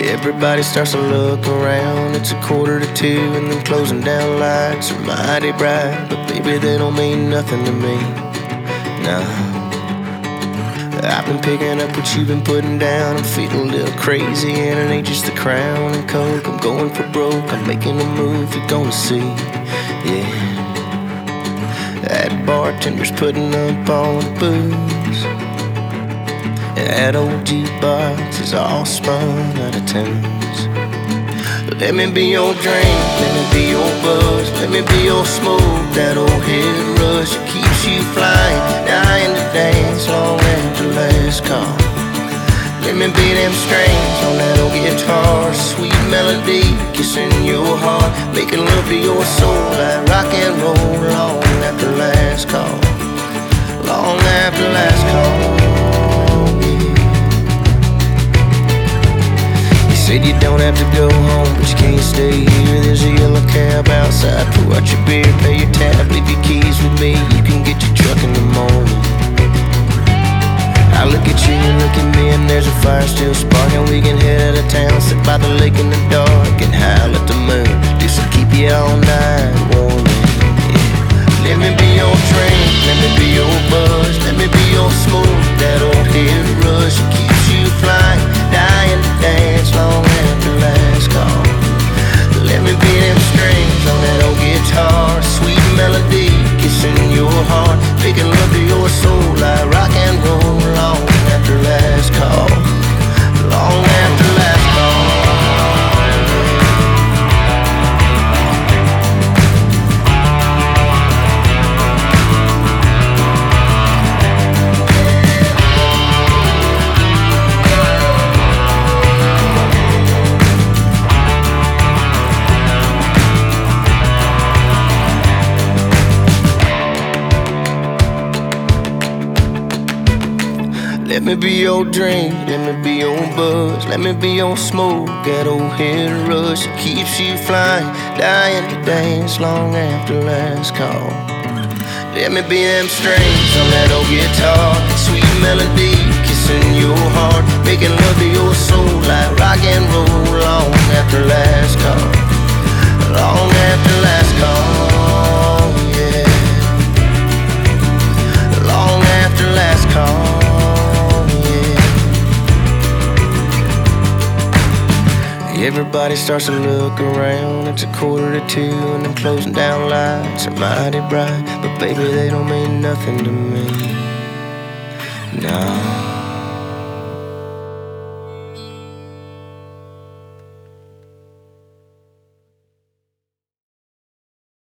Everybody starts to look around. It's 1:45 and them closing down lights are mighty bright, but baby, they don't mean nothing to me. Nah, I've been picking up what you've been putting down. I'm feeling a little crazy and it ain't just the Crown and Coke. I'm going for broke, I'm making a move, you're gonna see. Yeah, that bartender's putting up all the booze, and that old jukebox is all spun out of tunes. Let me be your drink, let me be your buzz, let me be your smoke, that old head rush that keeps you flying, dying to dance long after last call. Let me be them strings on that old guitar, sweet melody kissing your heart, making love to your soul like rock and roll long after last call, long after last call. Said you don't have to go home, but you can't stay here. There's a yellow cab outside. Pour out your beer, pay your tab, leave your keys with me. You can get your truck in the morning. I look at you, you look at me, and there's a fire still sparking. We can head out of town, sit by the lake in the dark, and howl at the moon. This will keep you all night warm. Yeah. Let me be your drink, let me be your buzz, let me be your smoke, that old head rush that keeps you flying, dying to dance long after last call. Let me be them strings on that old guitar, sweet melody kissing your heart, making love to your soul like rock and roll long after last call, long after last call. Let me be your drink, let me be your buzz, let me be your smoke, that old head rush that keeps you flying, dying to dance long after last call. Let me be them strings on that old guitar, sweet melody kissing your heart, making love to your soul like rock and roll long after last call, long after last call, yeah, long after last call. Everybody starts to look around. It's 1:45 and them closing down lights are mighty bright, but baby, they don't mean nothing to me. Nah.